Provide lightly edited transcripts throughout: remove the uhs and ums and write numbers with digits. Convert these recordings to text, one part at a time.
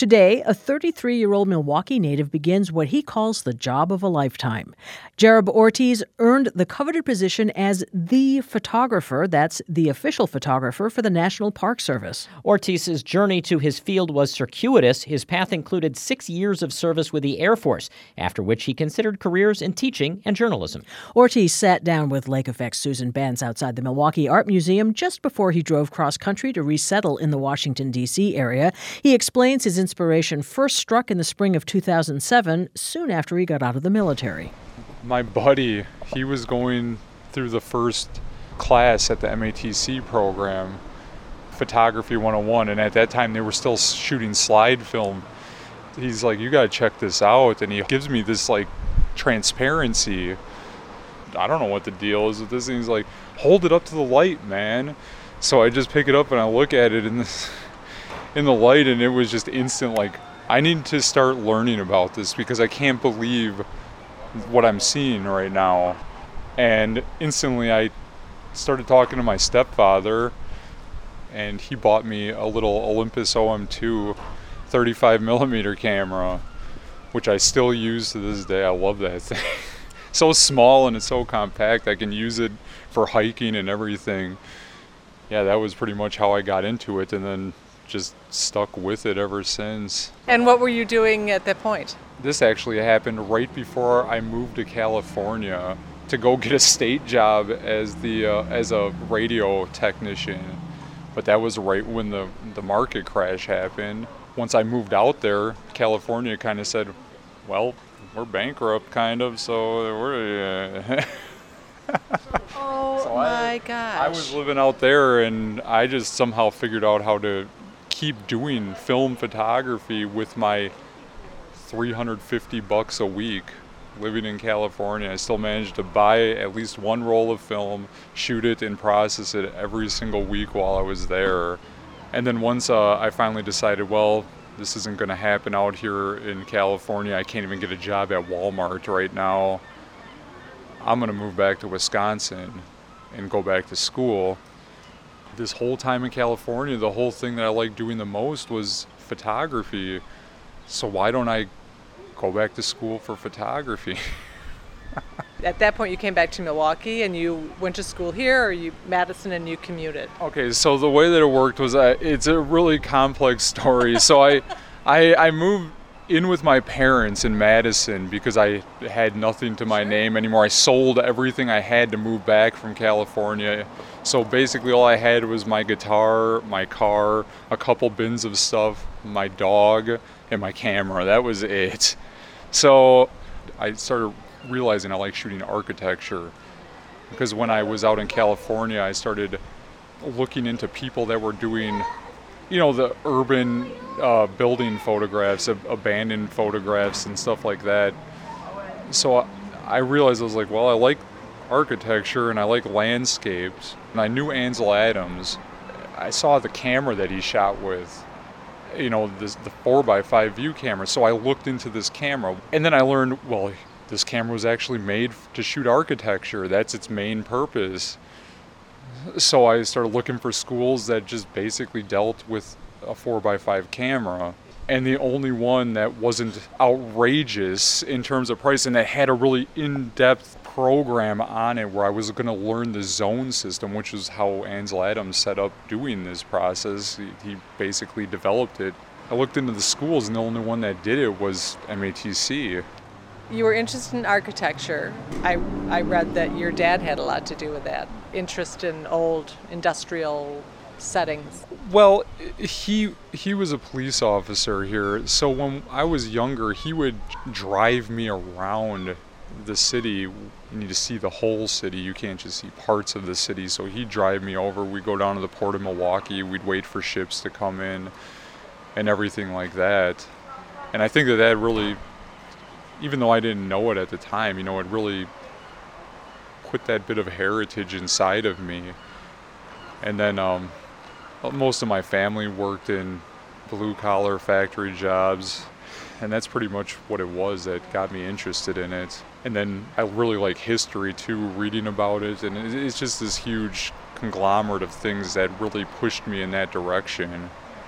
Today, a 33-year-old Milwaukee native begins what he calls the job of a lifetime. Jarob Ortiz earned the coveted position as the photographer. That's the official photographer for the National Park Service. Ortiz's journey to his field was circuitous. His path included 6 years of service with the Air Force, after which he considered careers in teaching and journalism. Ortiz sat down with Lake Effect's Susan Benz outside the Milwaukee Art Museum just before he drove cross-country to resettle in the Washington, D.C. area. He explains his inspiration first struck in the spring of 2007, soon after he got out of the military. My buddy, he was going through the first class at the MATC program, Photography 101, and at that time they were still shooting slide film. He's like, you gotta check this out, and he gives me this like transparency. I don't know what the deal is with this thing. He's like, hold it up to the light, man. So I just pick it up and I look at it in the light, and it was just instant, like, I need to start learning about this because I can't believe what I'm seeing right now. And instantly I started talking to my stepfather, and he bought me a little Olympus OM2 35 millimeter camera, which I still use to this day. I love that thing. So small and it's so compact. I can use it for hiking and everything. Yeah, that was pretty much how I got into it, and then just stuck with it ever since. And what were you doing at that point? This actually happened right before I moved to California to go get a state job as a radio technician. But that was right when the market crash happened. Once I moved out there, California kind of said, well, we're bankrupt kind of, so we're... My gosh. I was living out there, and I just somehow figured out how to keep doing film photography with my $350 a week living in California. I still managed to buy at least one roll of film, shoot it and process it every single week while I was there. And then once I finally decided, well, this isn't going to happen out here in California. I can't even get a job at Walmart right now. I'm going to move back to Wisconsin and go back to school. This whole time in California, the whole thing that I liked doing the most was photography. So why don't I go back to school for photography? At that point, you came back to Milwaukee and you went to school here, or you Madison and you commuted? Okay, so the way that it worked was it's a really complex story. So I moved in with my parents in Madison because I had nothing to my name anymore. I sold everything I had to move back from California. So basically all I had was my guitar, my car, a couple bins of stuff, my dog, and my camera. That was it. So I started realizing I like shooting architecture, because when I was out in California, I started looking into people that were doing, the urban building photographs, abandoned photographs and stuff like that. So I realized, I was like, well, I like architecture and I like landscapes. And I knew Ansel Adams. I saw the camera that he shot with, the 4x5 view camera. So I looked into this camera, and then I learned, well, this camera was actually made to shoot architecture. That's its main purpose. So I started looking for schools that just basically dealt with a 4x5 camera. And the only one that wasn't outrageous in terms of price and that had a really in-depth program on it where I was going to learn the zone system, which is how Ansel Adams set up doing this process. He basically developed it. I looked into the schools, and the only one that did it was MATC. You were interested in architecture. I read that your dad had a lot to do with that, interest in old industrial settings. Well, he was a police officer here, so when I was younger, he would drive me around the city. You need to see the whole city. You can't just see parts of the city. So he'd drive me over. We'd go down to the port of Milwaukee. We'd wait for ships to come in and everything like that. And I think that really, even though I didn't know it at the time, it really put that bit of heritage inside of me. And then most of my family worked in blue-collar factory jobs, and that's pretty much what it was that got me interested in it. And then I really like history too, reading about it, and it's just this huge conglomerate of things that really pushed me in that direction.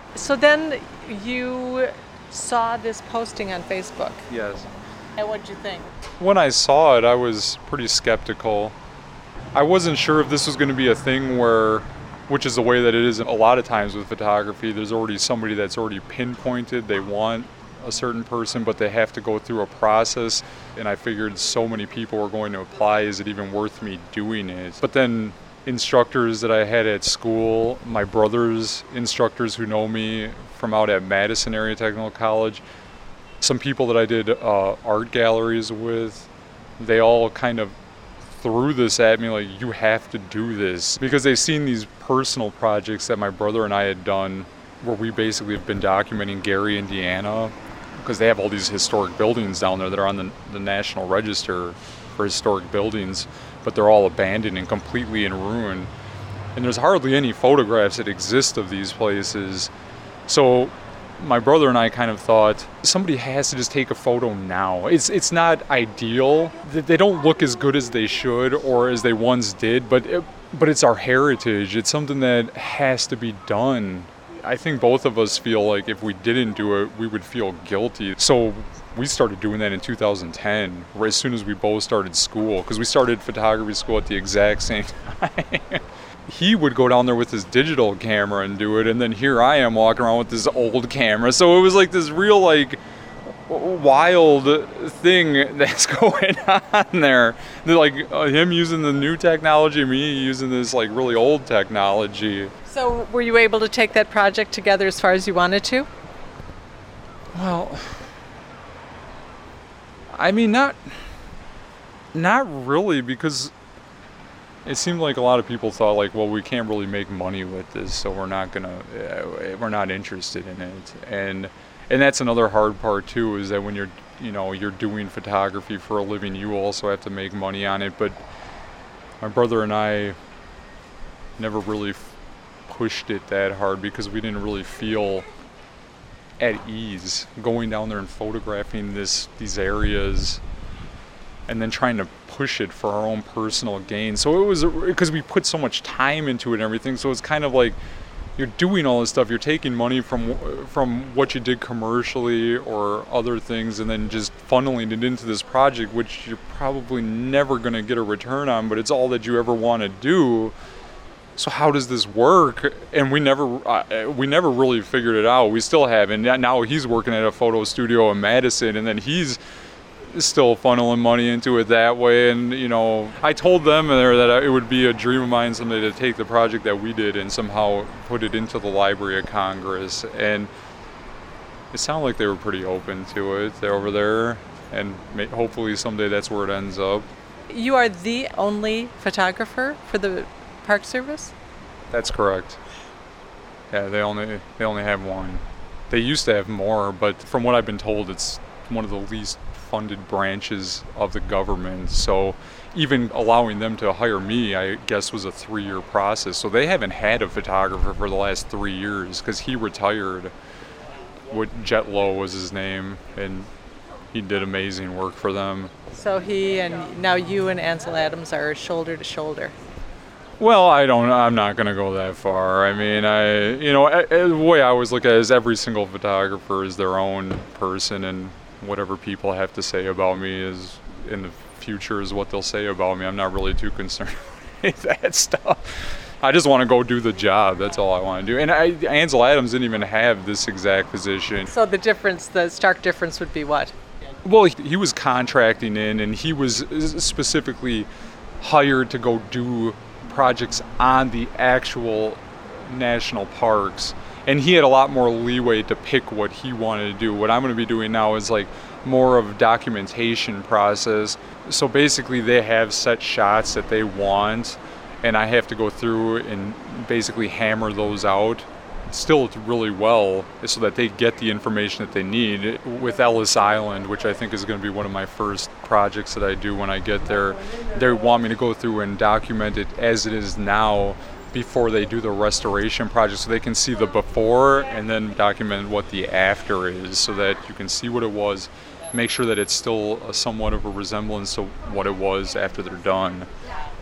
So then you saw this posting on Facebook. Yes. And what'd you think? When I saw it, I was pretty skeptical. I wasn't sure if this was going to be a thing where, which is the way that it is a lot of times with photography, there's already somebody that's already pinpointed. They want a certain person, but they have to go through a process. And I figured so many people were going to apply, is it even worth me doing it? But then instructors that I had at school, my brother's instructors who know me from out at Madison Area Technical College, some people that I did art galleries with, they all kind of threw this at me like, you have to do this, because they've seen these personal projects that my brother and I had done where we basically have been documenting Gary, Indiana, because they have all these historic buildings down there that are on the National Register for Historic Buildings, but they're all abandoned and completely in ruin. And there's hardly any photographs that exist of these places. So my brother and I kind of thought, somebody has to just take a photo now. It's not ideal. They don't look as good as they should or as they once did, but it's our heritage. It's something that has to be done. I think both of us feel like if we didn't do it, we would feel guilty. So we started doing that in 2010, as soon as we both started school, because we started photography school at the exact same time. He would go down there with his digital camera and do it, and then here I am walking around with this old camera. So it was like this real like wild thing that's going on there. Like him using the new technology, me using this like really old technology. So were you able to take that project together as far as you wanted to? Well, I mean, not really, because it seemed like a lot of people thought like, well, we can't really make money with this, so we're not interested in it. And that's another hard part too, is that when you're doing photography for a living, you also have to make money on it. But my brother and I never really pushed it that hard because we didn't really feel at ease going down there and photographing these areas and then trying to push it for our own personal gain. So it was because we put so much time into it and everything, so it's kind of like you're doing all this stuff, you're taking money from what you did commercially or other things and then just funneling it into this project, which you're probably never going to get a return on, but it's all that you ever want to do. So how does this work? And we never really figured it out. We still haven't. Now he's working at a photo studio in Madison, and then he's still funneling money into it that way. And I told them there that it would be a dream of mine someday to take the project that we did and somehow put it into the Library of Congress. And it sounded like they were pretty open to it. They're over there, and hopefully someday that's where it ends up. You are the only photographer for the Park Service? That's correct. Yeah, they only have one. They used to have more, but from what I've been told, it's one of the least funded branches of the government. So even allowing them to hire me, I guess, was a 3-year process. So they haven't had a photographer for the last 3 years because he retired. Jet Low was his name, and he did amazing work for them. So he and now you and Ansel Adams are shoulder to shoulder. Well, I'm not going to go that far. I mean, the way I always look at it is every single photographer is their own person, and whatever people have to say about me is in the future is what they'll say about me. I'm not really too concerned with that stuff. I just want to go do the job. That's all I want to do. And Ansel Adams didn't even have this exact position. So the stark difference would be what? Well, he was contracting in, and he was specifically hired to go do projects on the actual national parks, and he had a lot more leeway to pick what he wanted to do. What I'm going to be doing now is like more of documentation process. So basically they have set shots that they want, and I have to go through and basically hammer those out still really well so that they get the information that they need. With Ellis Island, which I think is going to be one of my first projects that I do when I get there, they want me to go through and document it as it is now before they do the restoration project, so they can see the before and then document what the after is, so that you can see what it was, make sure that it's still somewhat of a resemblance to what it was after they're done. So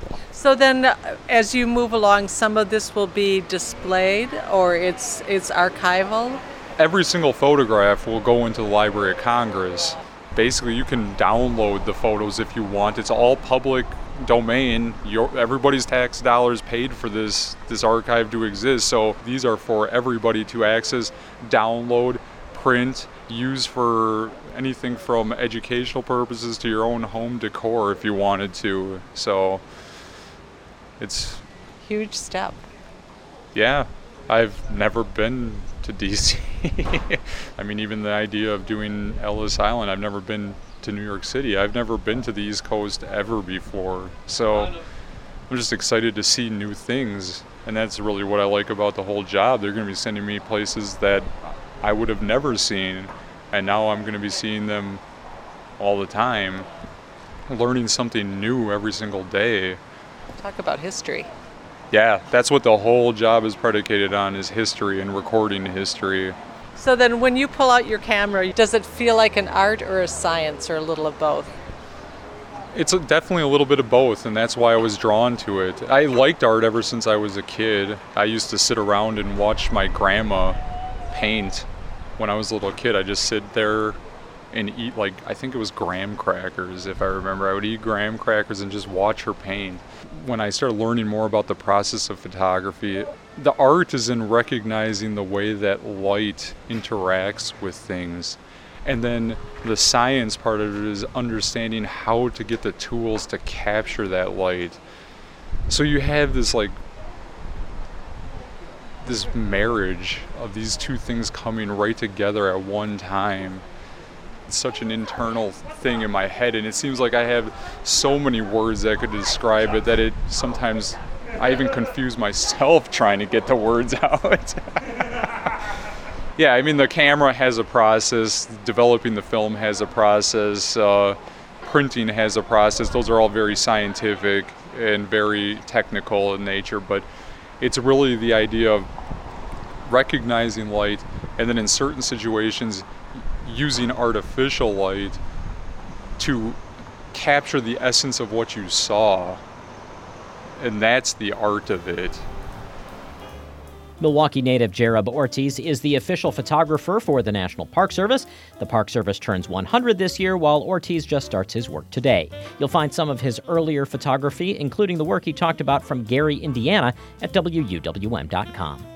So then, as you move along, some of this will be displayed, or it's archival? Every single photograph will go into the Library of Congress. Basically, you can download the photos if you want. It's all public domain. Everybody's tax dollars paid for this archive to exist. So these are for everybody to access, download, print, use for anything from educational purposes to your own home decor if you wanted to. So it's huge step. Yeah, I've never been to DC. I mean, even the idea of doing Ellis Island, I've never been to New York City. I've never been to the East Coast ever before. So I'm just excited to see new things. And that's really what I like about the whole job. They're going to be sending me places that I would have never seen. And now I'm going to be seeing them all the time, learning something new every single day. Talk about history. Yeah, that's what the whole job is predicated on, is history and recording history. So then when you pull out your camera, does it feel like an art or a science, or a little of both? It's definitely a little bit of both, and that's why I was drawn to it. I liked art ever since I was a kid. I used to sit around and watch my grandma paint. When I was a little kid, I'd just sit there and eat, I think it was graham crackers, if I remember. I would eat graham crackers and just watch her paint. When I started learning more about the process of photography, the art is in recognizing the way that light interacts with things. And then the science part of it is understanding how to get the tools to capture that light. So you have this marriage of these two things coming right together at one time. It's such an internal thing in my head, and it seems like I have so many words that could describe it that sometimes I even confuse myself trying to get the words out. Yeah, I mean, the camera has a process, developing the film has a process, printing has a process. Those are all very scientific and very technical in nature, but it's really the idea of recognizing light, and then in certain situations using artificial light to capture the essence of what you saw. And that's the art of it. Milwaukee native Jarob Ortiz is the official photographer for the National Park Service. The Park Service turns 100 this year, while Ortiz just starts his work today. You'll find some of his earlier photography, including the work he talked about from Gary, Indiana, at WUWM.com.